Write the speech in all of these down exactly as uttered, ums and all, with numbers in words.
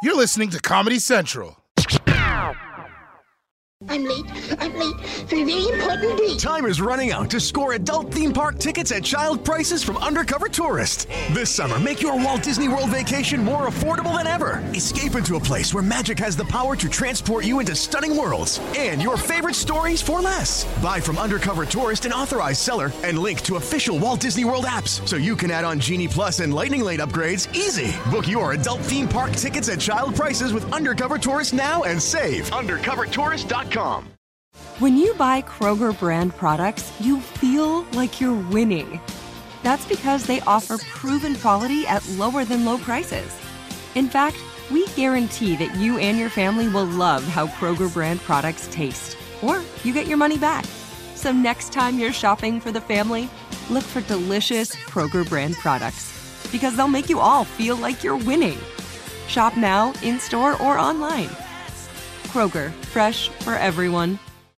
You're listening to Comedy Central. I'm late. I'm late for a very important date. Time is running out to score adult theme park tickets at child prices from Undercover Tourist. This summer, make your Walt Disney World vacation more affordable than ever. Escape into a place where magic has the power to transport you into stunning worlds and your favorite stories for less. Buy from Undercover Tourist, an authorized seller, and link to official Walt Disney World apps so you can add on Genie Plus and Lightning Lane upgrades easy. Book your adult theme park tickets at child prices with Undercover Tourist now and save. undercover tourist dot com. When you buy Kroger brand products, you feel like you're winning. That's because they offer proven quality at lower than low prices. In fact, we guarantee that you and your family will love how Kroger brand products taste, or you get your money back. So next time you're shopping for the family, look for delicious Kroger brand products, because they'll make you all feel like you're winning. Shop now, in-store, or online. Kroger, fresh for everyone.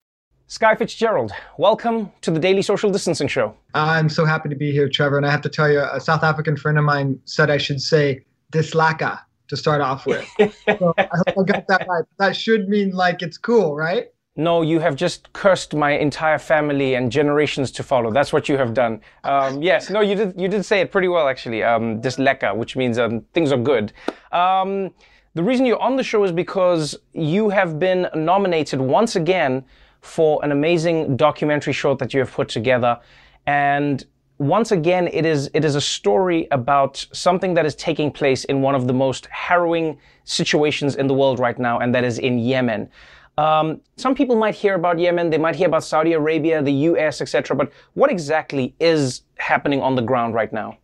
Skye Fitzgerald, welcome to the Daily Social Distancing Show. I'm so happy to be here, Trevor. And I have to tell you, a South African friend of mine said I should say dislaka to start off with. So I hope I got that right. That should mean like it's cool, right? No, you have just cursed my entire family and generations to follow. That's what you have done. Um, yes, no, you did you did say it pretty well, actually. Um, disleka, which means um, things are good. Um, the reason you're on the show is because you have been nominated once again for an amazing documentary short that you have put together. And once again, it is it is a story about something that is taking place in one of the most harrowing situations in the world right now, and that is in Yemen. Um, some people might hear about Yemen, they might hear about Saudi Arabia, the U S, et cetera. But what exactly is happening on the ground right now?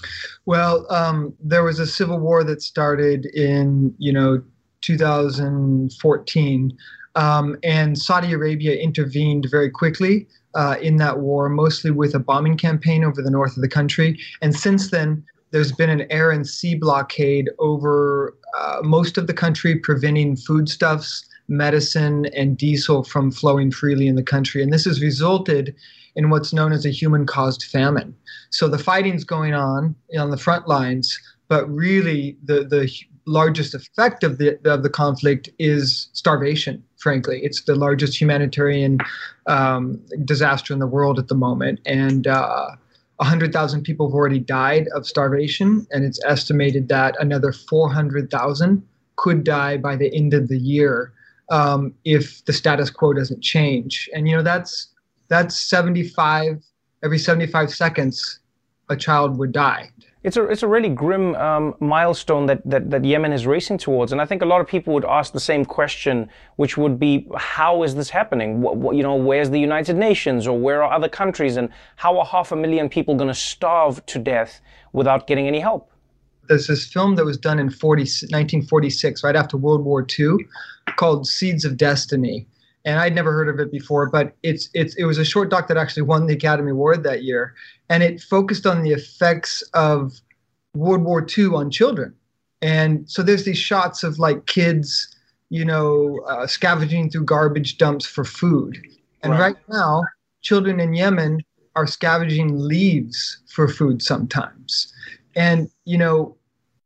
Well, um, there was a civil war that started in, you know, two thousand fourteen. Um, and Saudi Arabia intervened very quickly uh, in that war, mostly with a bombing campaign over the north of the country. And since then, there's been an air and sea blockade over uh, most of the country, preventing foodstuffs, medicine, and diesel from flowing freely in the country. And this has resulted in what's known as a human-caused famine. So the fighting's going on on the front lines, but really the the largest effect of the of the conflict is starvation. Frankly, it's the largest humanitarian um, disaster in the world at the moment, and uh, one hundred thousand people have already died of starvation, and it's estimated that another four hundred thousand could die by the end of the year um, if the status quo doesn't change. And you know that's that's seventy-five every seventy-five seconds, a child would die. It's a it's a really grim um, milestone that, that, that Yemen is racing towards, and I think a lot of people would ask the same question, which would be, how is this happening? What, what, you know, where's the United Nations, or where are other countries, and how are half a million people going to starve to death without getting any help? There's this film that was done in nineteen forty-six, right after World War Two, called Seeds of Destiny. And I'd never heard of it before, but it's it's it was a short doc that actually won the Academy Award that year, and it focused on the effects of World War Two on children. And so there's these shots of like kids, you know, uh, scavenging through garbage dumps for food. And right. right now, children in Yemen are scavenging leaves for food sometimes. And you know,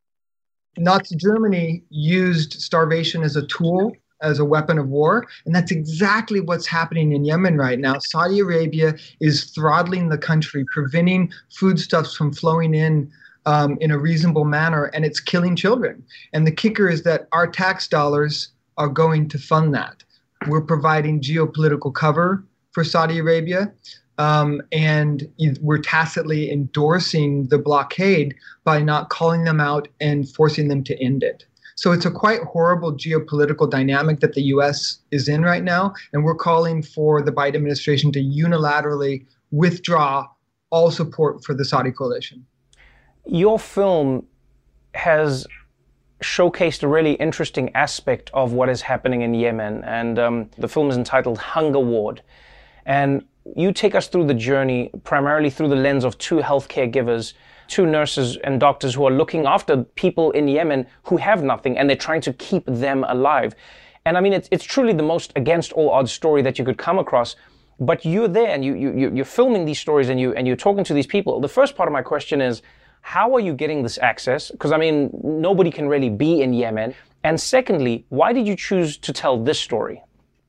Nazi Germany used starvation as a tool, as a weapon of war. And that's exactly what's happening in Yemen right now. Saudi Arabia is throttling the country, preventing foodstuffs from flowing in um, in a reasonable manner, and it's killing children. And the kicker is that our tax dollars are going to fund that. We're providing geopolitical cover for Saudi Arabia, um, and we're tacitly endorsing the blockade by not calling them out and forcing them to end it. So it's a quite horrible geopolitical dynamic that the U S is in right now, and we're calling for the Biden administration to unilaterally withdraw all support for the Saudi coalition. Your film has showcased a really interesting aspect of what is happening in Yemen, and um, the film is entitled Hunger Ward. And you take us through the journey primarily through the lens of two healthcare givers, two nurses and doctors who are looking after people in Yemen who have nothing, and they're trying to keep them alive. And I mean, it's it's truly the most against all odds story that you could come across. But you're there, and you you you're filming these stories, and you and you're talking to these people. The first part of my question is, how are you getting this access? Because, I mean, nobody can really be in Yemen. And secondly, why did you choose to tell this story?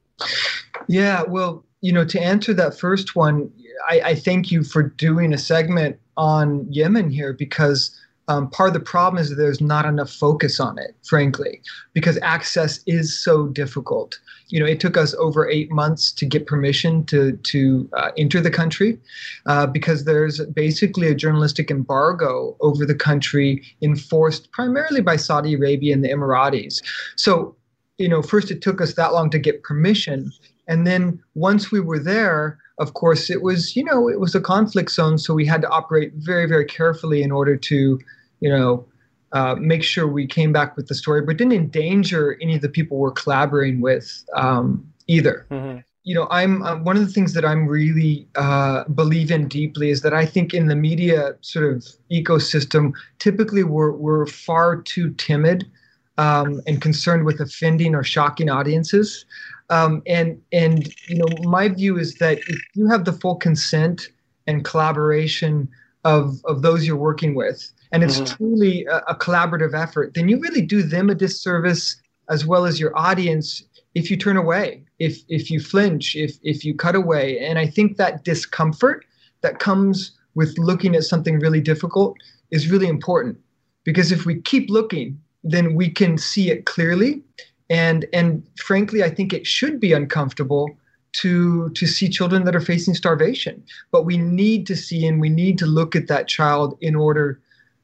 Yeah, well, you know, to answer that first one, I, I thank you for doing a segment on Yemen here, because um, part of the problem is that there's not enough focus on it, frankly, because access is so difficult. You know, it took us over eight months to get permission to to uh, enter the country uh, because there's basically a journalistic embargo over the country enforced primarily by Saudi Arabia and the Emiratis. So, you know, first it took us that long to get permission. And then once we were there, of course, it was, you know, it was a conflict zone. So we had to operate very, very carefully in order to, you know, uh, make sure we came back with the story, but didn't endanger any of the people we're collaborating with um, either. Mm-hmm. You know, I'm uh, one of the things that I'm really uh, believe in deeply is that I think in the media sort of ecosystem, typically we're, we're far too timid um, and concerned with offending or shocking audiences. Um, and, and, you know, my view is that if you have the full consent and collaboration of, of those you're working with, and it's mm-hmm. truly a, a collaborative effort, then you really do them a disservice as well as your audience if you turn away, if, if you flinch, if, if you cut away. And I think that discomfort that comes with looking at something really difficult is really important, because if we keep looking, then we can see it clearly. And and frankly, I think it should be uncomfortable to to see children that are facing starvation. But we need to see and we need to look at that child in order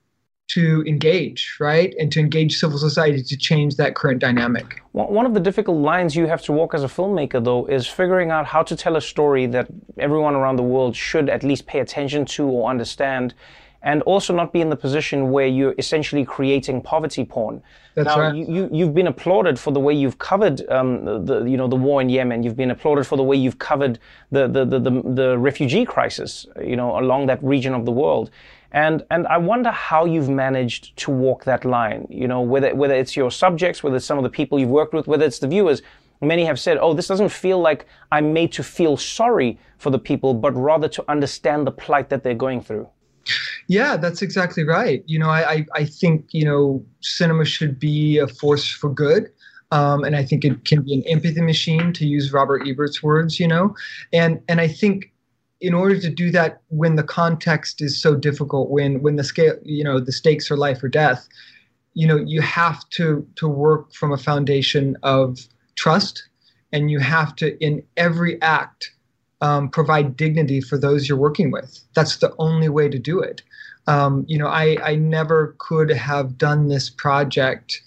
to engage, right? And to engage civil society to change that current dynamic. One of the difficult lines you have to walk as a filmmaker, though, is figuring out how to tell a story that everyone around the world should at least pay attention to or understand, and also not be in the position where you're essentially creating poverty porn. That's now, right. you, you, you've been applauded for the way you've covered um, the, the, you know, the war in Yemen. You've been applauded for the way you've covered the, the, the, the, the refugee crisis, you know, along that region of the world. And and I wonder how you've managed to walk that line, you know, whether whether it's your subjects, whether it's some of the people you've worked with, whether it's the viewers. Many have said, oh, this doesn't feel like I'm made to feel sorry for the people, but rather to understand the plight that they're going through. Yeah, that's exactly right. You know, I, I, I think, you know, cinema should be a force for good. Um, and I think it can be an empathy machine, to use Robert Ebert's words, you know. And and I think in order to do that, when the context is so difficult, when when the scale, you know, the stakes are life or death, you know, you have to to work from a foundation of trust, and you have to, in every act, Um, provide dignity for those you're working with. That's the only way to do it. Um, you know, I, I never could have done this project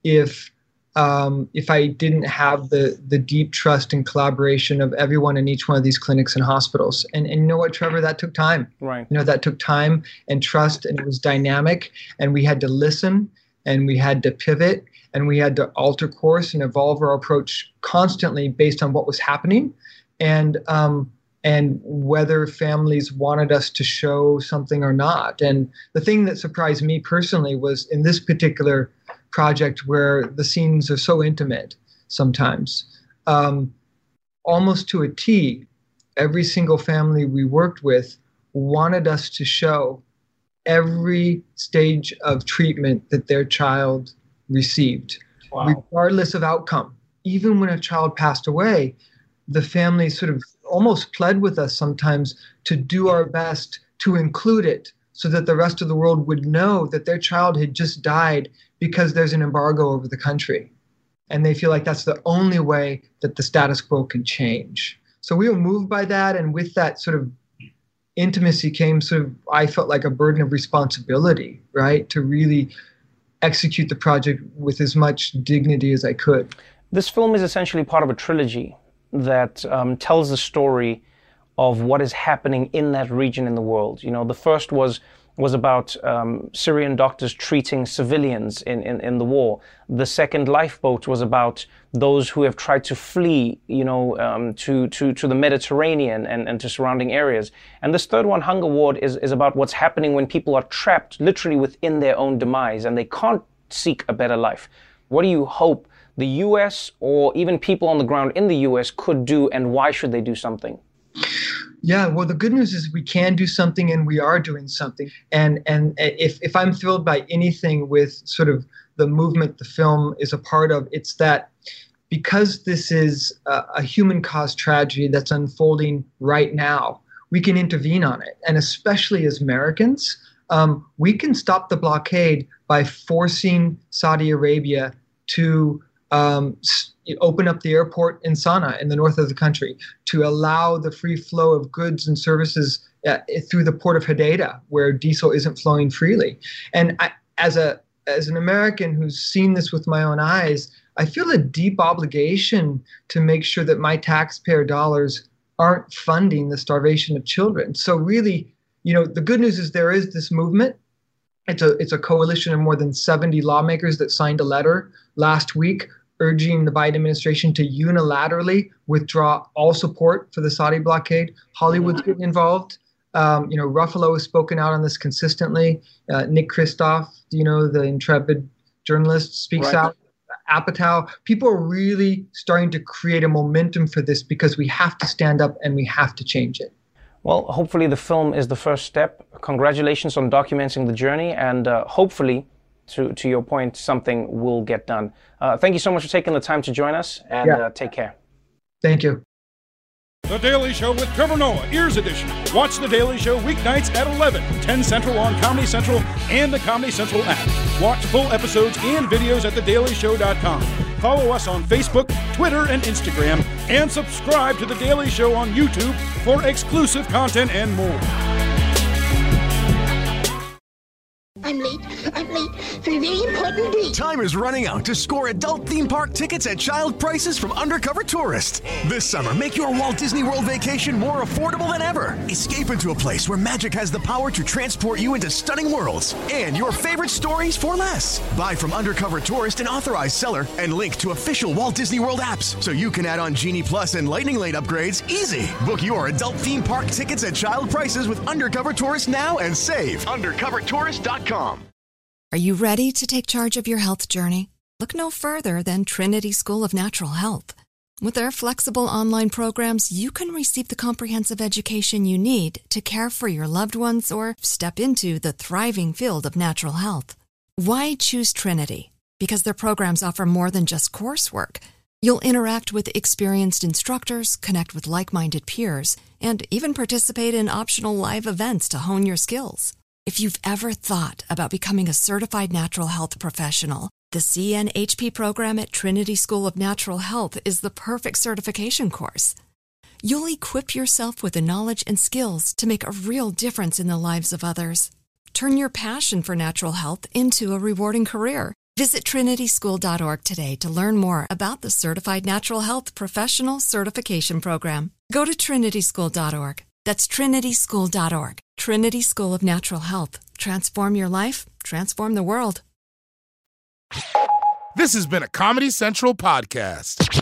if um, if I didn't have the the deep trust and collaboration of everyone in each one of these clinics and hospitals. And and you know what, Trevor, that took time. Right. You know, that took time and trust, and it was dynamic, and we had to listen, and we had to pivot, and we had to alter course and evolve our approach constantly based on what was happening. And um, and whether families wanted us to show something or not. And the thing that surprised me personally was in this particular project, where the scenes are so intimate sometimes, um, almost to a T, every single family we worked with wanted us to show every stage of treatment that their child received, wow. regardless of outcome. Even when a child passed away, the family sort of almost pled with us sometimes to do our best to include it, so that the rest of the world would know that their child had just died because there's an embargo over the country. And they feel like that's the only way that the status quo can change. So we were moved by that. And with that sort of intimacy came sort of, I felt like a burden of responsibility, right? To really execute the project with as much dignity as I could. This film is essentially part of a trilogy that um, tells the story of what is happening in that region in the world. You know, the first was was about um, Syrian doctors treating civilians in, in, in the war. The second, Lifeboat, was about those who have tried to flee, you know, um, to, to, to the Mediterranean and, and to surrounding areas. And this third one, Hunger Ward, is, is about what's happening when people are trapped literally within their own demise and they can't seek a better life. What do you hope the U S or even people on the ground in the U S could do, and why should they do something? Yeah, well, the good news is we can do something, and we are doing something. And and if if I'm thrilled by anything with sort of the movement the film is a part of, it's that because this is a, a human-caused tragedy that's unfolding right now, we can intervene on it. And especially as Americans, um, we can stop the blockade by forcing Saudi Arabia to um, open up the airport in Sana'a in the north of the country, to allow the free flow of goods and services uh, through the port of Hodeidah, where diesel isn't flowing freely. And I, as a as an American who's seen this with my own eyes, I feel a deep obligation to make sure that my taxpayer dollars aren't funding the starvation of children. So really, you know, the good news is there is this movement. It's a it's a coalition of more than seventy lawmakers that signed a letter last week urging the Biden administration to unilaterally withdraw all support for the Saudi blockade. Hollywood's getting involved. Um, you know, Ruffalo has spoken out on this consistently. Uh, Nick Kristof, you know, the intrepid journalist, speaks right. out. Apatow. People are really starting to create a momentum for this because we have to stand up and we have to change it. Well, hopefully the film is the first step. Congratulations on documenting the journey, and uh, hopefully, to, to your point, something will get done. Uh, thank you so much for taking the time to join us, and yeah. uh, take care. Thank you. The Daily Show with Trevor Noah, Ears Edition. Watch The Daily Show weeknights at eleven, ten Central on Comedy Central and the Comedy Central app. Watch full episodes and videos at the daily show dot com. Follow us on Facebook, Twitter, and Instagram, and subscribe to The Daily Show on YouTube for exclusive content and more. I'm late. I'm late for a very important date. Time is running out to score adult theme park tickets at child prices from Undercover Tourist. This summer, make your Walt Disney World vacation more affordable than ever. Escape into a place where magic has the power to transport you into stunning worlds and your favorite stories for less. Buy from Undercover Tourist, an authorized seller, and link to official Walt Disney World apps so you can add on Genie Plus and Lightning Lane upgrades easy. Book your adult theme park tickets at child prices with Undercover Tourist now and save. undercover tourist dot com. Are you ready to take charge of your health journey? Look no further than Trinity School of Natural Health. With their flexible online programs, you can receive the comprehensive education you need to care for your loved ones or step into the thriving field of natural health. Why choose Trinity? Because their programs offer more than just coursework. You'll interact with experienced instructors, connect with like-minded peers, and even participate in optional live events to hone your skills. If you've ever thought about becoming a certified natural health professional, the C N H P program at Trinity School of Natural Health is the perfect certification course. You'll equip yourself with the knowledge and skills to make a real difference in the lives of others. Turn your passion for natural health into a rewarding career. Visit trinity school dot org today to learn more about the Certified Natural Health Professional Certification Program. Go to trinity school dot org. That's trinity school dot org. Trinity School of Natural Health. Transform your life, transform the world. This has been a Comedy Central podcast.